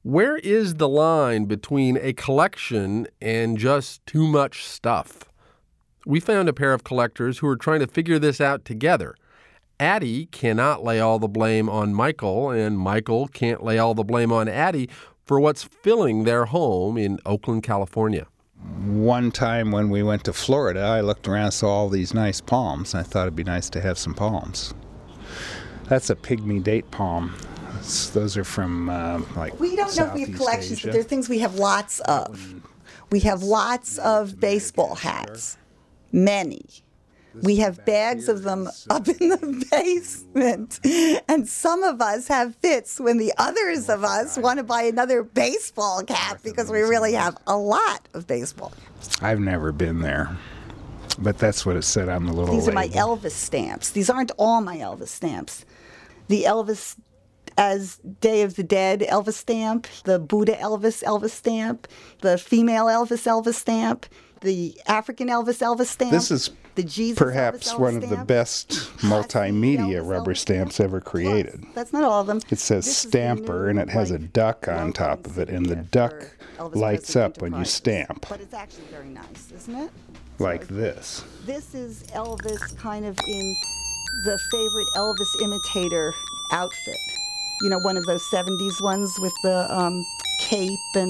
Where is the line between a collection and just too much stuff? We found a pair of collectors who are trying to figure this out together. Addie cannot lay all the blame on Michael, and Michael can't lay all the blame on Addie for what's filling their home in Oakland, California. One time when we went to Florida, I looked around and saw all these nice palms, and I thought it'd be nice to have some palms. That's a pygmy date palm. Those are from We don't know if we have collections, but there are things we have lots of. We have lots of baseball hats. Many. We have bags of them up in the basement. And some of us have fits when the others of us want to buy another baseball cap because we really have a lot of baseball. I've never been there, but that's what it said on the little These are my label. Elvis stamps. These aren't all my Elvis stamps. The Elvis as Day of the Dead Elvis stamp, the Buddha Elvis stamp, the female Elvis stamp, the African Elvis stamp. This is the Jesus perhaps Elvis one of the stamp. best multimedia Elvis rubber Elvis stamps ever created. Plus, that's not all of them. It says This is the stamper, new, and it has a duck on top of it, and the duck Elvis lights Presley up when you Enterprises. stamp, But it's actually very nice, isn't it? like this. This is Elvis kind of in the favorite Elvis imitator outfit. You know, one of those 70s ones with the cape, and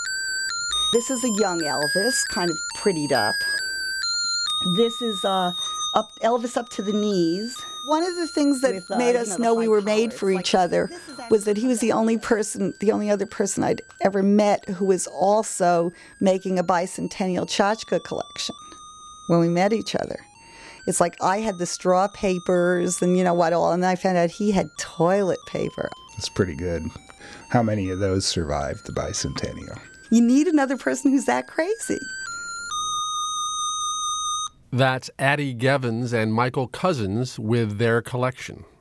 this is a young Elvis, kind of prettied up. This is Elvis up to the knees. One of the things that made us know we were made for each other was that he was the only other person I'd ever met who was also making a bicentennial tchotchke collection when we met each other. It's like I had the straw papers and you know what all, and I found out he had toilet paper. It's pretty good. How many of those survived the bicentennial? You need another person who's that crazy. That's Addie Gevins and Michael Cousins with their collection.